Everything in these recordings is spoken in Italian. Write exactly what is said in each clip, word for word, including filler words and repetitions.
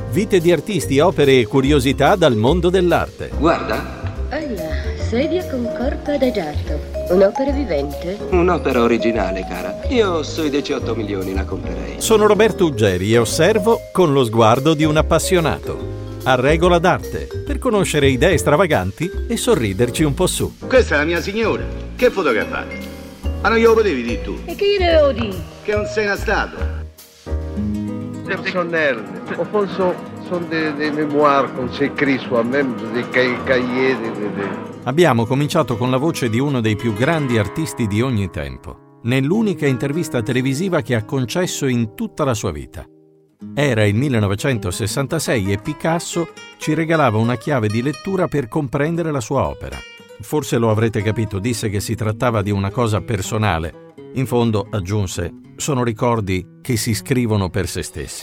Vite di artisti, opere e curiosità dal mondo dell'arte. Guarda. Alla, sedia con corpo adagiato. Un'opera vivente? Un'opera originale, cara. Io sui diciotto milioni la comprerei. Sono Roberto Uggeri e osservo con lo sguardo di un appassionato. A Regola d'Arte, per conoscere idee stravaganti e sorriderci un po' su. Questa è la mia signora. Che fotografate? Ma non glielo potevi dire tu? E che gli devo dire? Che non sei una statua. Personnel, au fond, sont, sont des, des mémoires qu'on s'écrit soi-même, des cahiers, des, des... Abbiamo cominciato con la voce di uno dei più grandi artisti di ogni tempo, nell'unica intervista televisiva che ha concesso in tutta la sua vita. Era il millenovecentosessantasei e Picasso ci regalava una chiave di lettura per comprendere la sua opera. Forse lo avrete capito, disse che si trattava di una cosa personale. In fondo, aggiunse, sono ricordi che si scrivono per se stessi.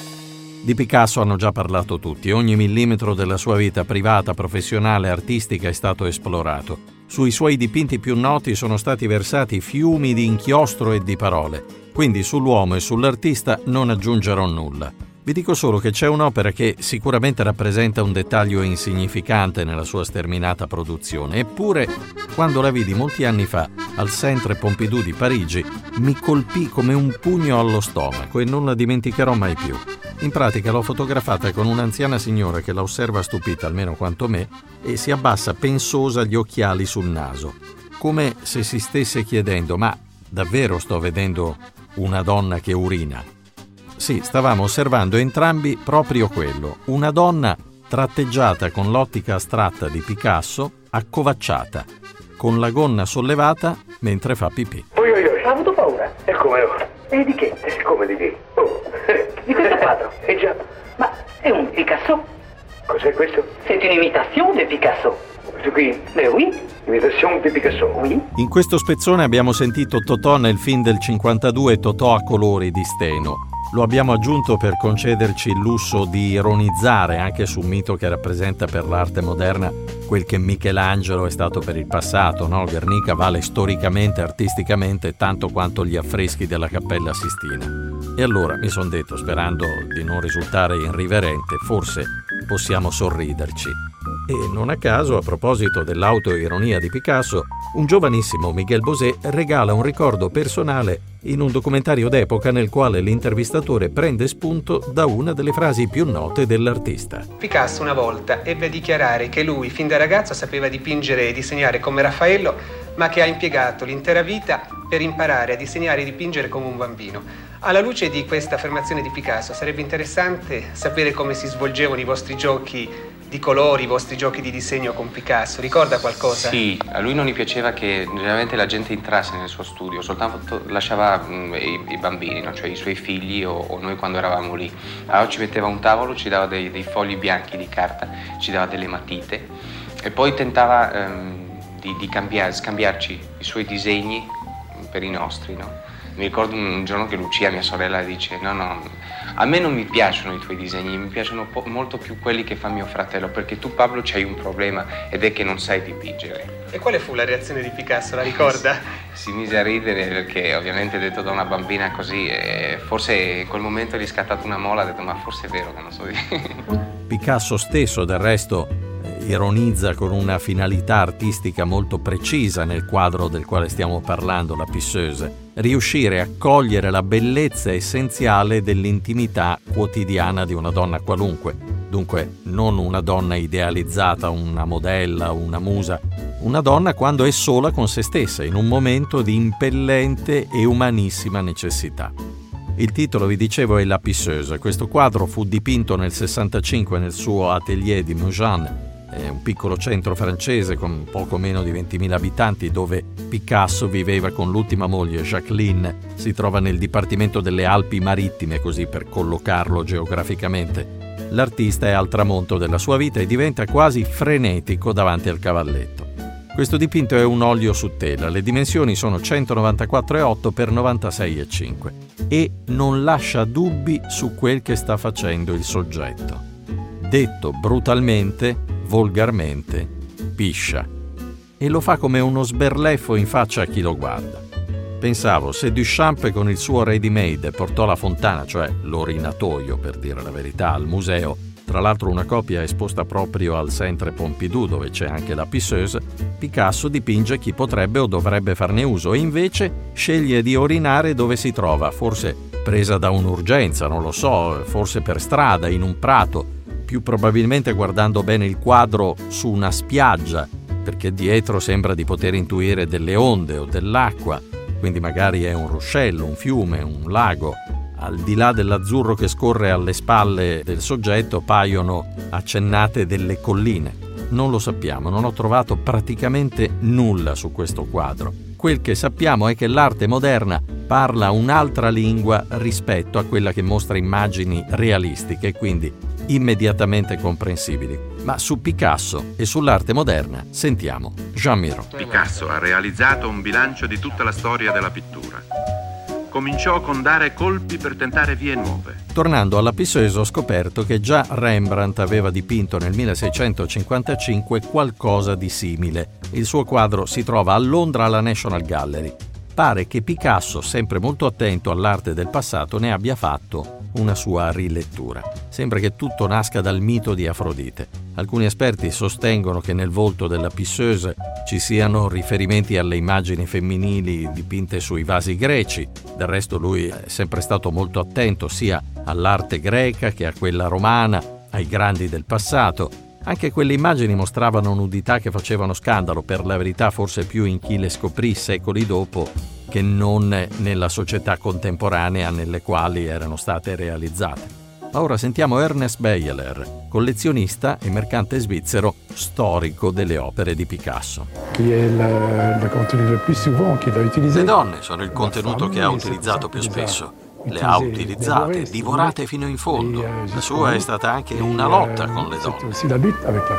Di Picasso hanno già parlato tutti, ogni millimetro della sua vita privata, professionale, artistica è stato esplorato. Sui suoi dipinti più noti sono stati versati fiumi di inchiostro e di parole, quindi sull'uomo e sull'artista non aggiungerò nulla. Vi dico solo che c'è un'opera che sicuramente rappresenta un dettaglio insignificante nella sua sterminata produzione, eppure, quando la vidi molti anni fa al Centre Pompidou di Parigi, mi colpì come un pugno allo stomaco e non la dimenticherò mai più. In pratica l'ho fotografata con un'anziana signora che la osserva stupita almeno quanto me e si abbassa pensosa gli occhiali sul naso, come se si stesse chiedendo: ma davvero sto vedendo una donna che urina? Sì, stavamo osservando entrambi proprio quello, una donna tratteggiata con l'ottica astratta di Picasso, accovacciata, con la gonna sollevata mentre fa pipì. Oi, oi, oi, ha avuto paura? E come no? E di che? E come di che? Oh. Di questo quadro? Eh già. Ma è un Picasso? Cos'è questo? C'est une imitation de Picasso. Questo qui? Beh, oui. Imitation di Picasso. Oui. In questo spezzone abbiamo sentito Totò nel film del cinquantadue Totò a colori di Steno. Lo abbiamo aggiunto per concederci il lusso di ironizzare anche su un mito che rappresenta per l'arte moderna quel che Michelangelo è stato per il passato, no? Guernica vale storicamente, artisticamente, tanto quanto gli affreschi della Cappella Sistina. E allora mi son detto, sperando di non risultare irriverente, forse possiamo sorriderci. E non a caso, a proposito dell'autoironia di Picasso, un giovanissimo Miguel Bosé regala un ricordo personale in un documentario d'epoca nel quale l'intervistatore prende spunto da una delle frasi più note dell'artista. Picasso una volta ebbe a dichiarare che lui, fin da ragazzo, sapeva dipingere e disegnare come Raffaello, ma che ha impiegato l'intera vita per imparare a disegnare e dipingere come un bambino. Alla luce di questa affermazione di Picasso, sarebbe interessante sapere come si svolgevano i vostri giochi di colori, i vostri giochi di disegno con Picasso. Ricorda qualcosa? Sì, a lui non gli piaceva che generalmente la gente entrasse nel suo studio, soltanto lasciava mh, i, i bambini, no? Cioè i suoi figli o, o noi quando eravamo lì. Allora ci metteva un tavolo, ci dava dei, dei fogli bianchi di carta, ci dava delle matite e poi tentava ehm, di, di cambiare, scambiarci i suoi disegni per i nostri, no? Mi ricordo un giorno che Lucia, mia sorella, dice: no, no, a me non mi piacciono i tuoi disegni, mi piacciono po- molto più quelli che fa mio fratello, perché tu, Pablo, c'hai un problema ed è che non sai dipingere. E quale fu la reazione di Picasso, la ricorda? Si mise a ridere perché ovviamente detto da una bambina così, e forse in quel momento gli è scattata una mola, ha detto: ma forse è vero che non so dire. Picasso stesso, del resto, ironizza con una finalità artistica molto precisa nel quadro del quale stiamo parlando, La Pisseuse, riuscire a cogliere la bellezza essenziale dell'intimità quotidiana di una donna qualunque. Dunque, non una donna idealizzata, una modella, una musa, una donna quando è sola con se stessa, in un momento di impellente e umanissima necessità. Il titolo, vi dicevo, è La Pisseuse. Questo quadro fu dipinto nel sessantacinque nel suo atelier di Mougins, è un piccolo centro francese con poco meno di ventimila abitanti, dove Picasso viveva con l'ultima moglie Jacqueline. Si trova nel dipartimento delle Alpi Marittime, così per collocarlo geograficamente. L'artista è al tramonto della sua vita e diventa quasi frenetico davanti al cavalletto. Questo dipinto è un olio su tela, le dimensioni sono centonovantaquattro virgola otto per novantasei virgola cinque e non lascia dubbi su quel che sta facendo il soggetto. Detto brutalmente, volgarmente, piscia, e lo fa come uno sberleffo in faccia a chi lo guarda. Pensavo, se Duchamp con il suo ready-made portò la fontana, cioè l'orinatoio per dire la verità, al museo, tra l'altro una copia esposta proprio al Centre Pompidou dove c'è anche la pisseuse, Picasso dipinge chi potrebbe o dovrebbe farne uso e invece sceglie di orinare dove si trova, forse presa da un'urgenza, non lo so, forse per strada, in un prato, più probabilmente guardando bene il quadro su una spiaggia, perché dietro sembra di poter intuire delle onde o dell'acqua, quindi magari è un ruscello, un fiume, un lago. Al di là dell'azzurro che scorre alle spalle del soggetto paiono accennate delle colline. Non lo sappiamo, non ho trovato praticamente nulla su questo quadro. Quel che sappiamo è che l'arte moderna parla un'altra lingua rispetto a quella che mostra immagini realistiche, quindi immediatamente comprensibili. Ma su Picasso e sull'arte moderna sentiamo Jean Miró. Picasso ha realizzato un bilancio di tutta la storia della pittura. Cominciò con dare colpi per tentare vie nuove. Tornando alla Pisseuse ho scoperto che già Rembrandt aveva dipinto nel milleseicentocinquantacinque qualcosa di simile. Il suo quadro si trova a Londra alla National Gallery. Pare che Picasso, sempre molto attento all'arte del passato, ne abbia fatto una sua rilettura. Sembra che tutto nasca dal mito di Afrodite. Alcuni esperti sostengono che nel volto della Pisseuse ci siano riferimenti alle immagini femminili dipinte sui vasi greci. Del resto lui è sempre stato molto attento sia all'arte greca che a quella romana, ai grandi del passato. Anche quelle immagini mostravano nudità che facevano scandalo, per la verità forse più in chi le scoprì secoli dopo che non nella società contemporanea nelle quali erano state realizzate. Ora sentiamo Ernest Beyeler, collezionista e mercante svizzero storico delle opere di Picasso. Le donne sono il contenuto che ha utilizzato più spesso. Le ha utilizzate, divorate fino in fondo. La sua è stata anche una lotta con le donne.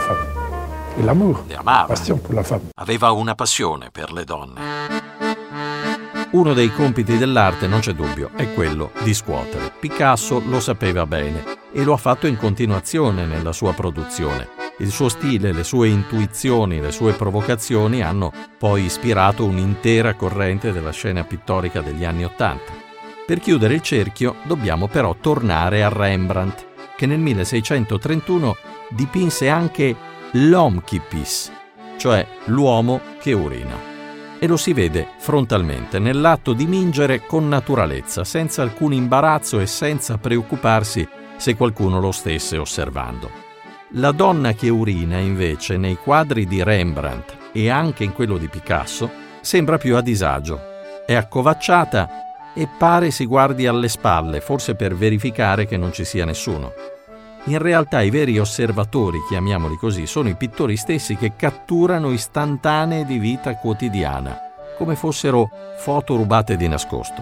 Le amava. Aveva una passione per le donne. Uno dei compiti dell'arte, non c'è dubbio, è quello di scuotere. Picasso lo sapeva bene e lo ha fatto in continuazione nella sua produzione. Il suo stile, le sue intuizioni, le sue provocazioni hanno poi ispirato un'intera corrente della scena pittorica degli anni Ottanta. Per chiudere il cerchio dobbiamo però tornare a Rembrandt, che nel milleseicentotrentuno dipinse anche l'homme qui pisse, cioè l'uomo che urina. E lo si vede frontalmente nell'atto di mingere con naturalezza, senza alcun imbarazzo e senza preoccuparsi se qualcuno lo stesse osservando. La donna che urina, invece, nei quadri di Rembrandt e anche in quello di Picasso, sembra più a disagio. È accovacciata e pare si guardi alle spalle, forse per verificare che non ci sia nessuno. In realtà i veri osservatori, chiamiamoli così, sono i pittori stessi che catturano istantanee di vita quotidiana, come fossero foto rubate di nascosto.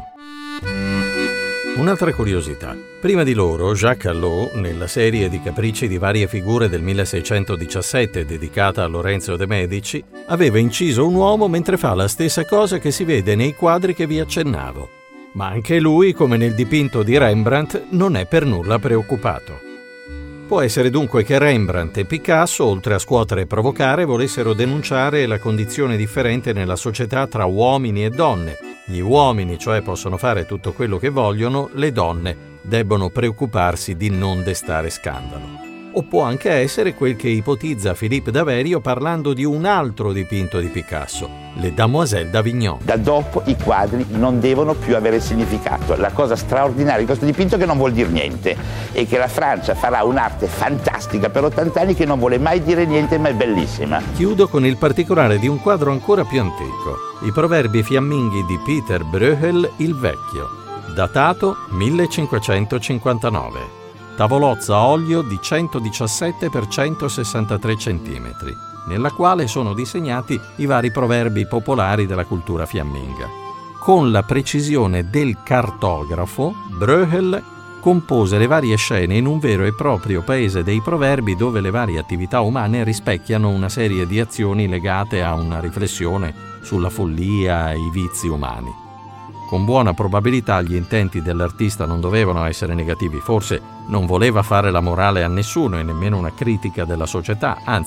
Un'altra curiosità. Prima di loro, Jacques Callot, nella serie di capricci di varie figure del milleseicentodiciassette dedicata a Lorenzo de' Medici, aveva inciso un uomo mentre fa la stessa cosa che si vede nei quadri che vi accennavo. Ma anche lui, come nel dipinto di Rembrandt, non è per nulla preoccupato. Può essere dunque che Rembrandt e Picasso, oltre a scuotere e provocare, volessero denunciare la condizione differente nella società tra uomini e donne. Gli uomini, cioè, possono fare tutto quello che vogliono, le donne debbono preoccuparsi di non destare scandalo. O può anche essere quel che ipotizza Philippe Daverio parlando di un altro dipinto di Picasso, Le Damoiselles d'Avignon. Da dopo i quadri non devono più avere significato. La cosa straordinaria di questo dipinto è che non vuol dire niente e che la Francia farà un'arte fantastica per ottanta anni che non vuole mai dire niente, ma è bellissima. Chiudo con il particolare di un quadro ancora più antico, I proverbi fiamminghi di Peter Bruegel il Vecchio, datato millecinquecentocinquantanove. Tavolozza a olio di centodiciassette per centosessantatré centimetri, nella quale sono disegnati i vari proverbi popolari della cultura fiamminga. Con la precisione del cartografo, Bruegel compose le varie scene in un vero e proprio paese dei proverbi dove le varie attività umane rispecchiano una serie di azioni legate a una riflessione sulla follia e i vizi umani. Con buona probabilità gli intenti dell'artista non dovevano essere negativi, forse non voleva fare la morale a nessuno e nemmeno una critica della società, anzi,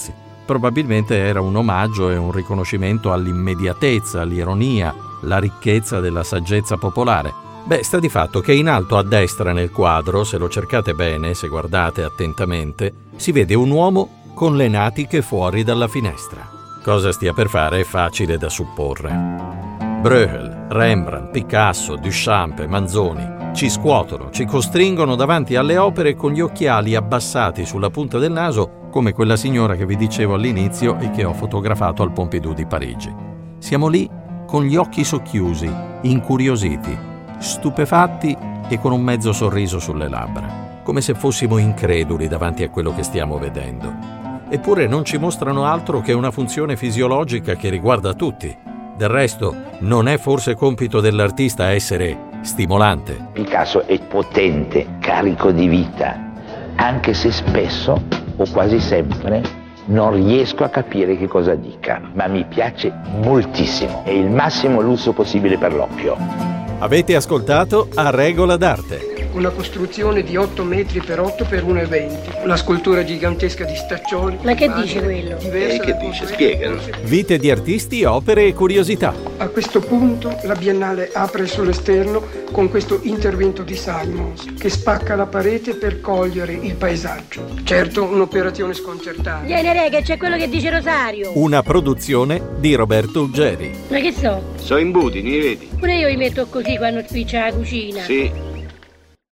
probabilmente era un omaggio e un riconoscimento all'immediatezza, all'ironia, la ricchezza della saggezza popolare. Beh, sta di fatto che in alto a destra nel quadro, se lo cercate bene, se guardate attentamente, si vede un uomo con le natiche fuori dalla finestra. Cosa stia per fare è facile da supporre. Bruegel, Rembrandt, Picasso, Duchamp, Manzoni ci scuotono, ci costringono davanti alle opere con gli occhiali abbassati sulla punta del naso, come quella signora che vi dicevo all'inizio e che ho fotografato al Pompidou di Parigi. Siamo lì con gli occhi socchiusi, incuriositi, stupefatti e con un mezzo sorriso sulle labbra, come se fossimo increduli davanti a quello che stiamo vedendo. Eppure non ci mostrano altro che una funzione fisiologica che riguarda tutti. Del resto, non è forse compito dell'artista essere stimolante? Picasso è potente, carico di vita, anche se spesso, o quasi sempre, non riesco a capire che cosa dica, ma mi piace moltissimo. È il massimo lusso possibile per l'occhio. Avete ascoltato A Regola d'Arte. Una costruzione di otto metri per otto per uno virgola venti. La scultura gigantesca di Staccioli. Ma che dice quello? E che dice? Spiegalo. Vite di artisti, opere e curiosità. A questo punto la Biennale apre sull'esterno con questo intervento di Simons che spacca la parete per cogliere il paesaggio. Certo, un'operazione sconcertante. Viene rega, c'è quello che dice Rosario. Una produzione di Roberto Uggeri. Ma che so? So imbuti, mi vedi? Pure io li metto così quando spiccia la cucina. Sì.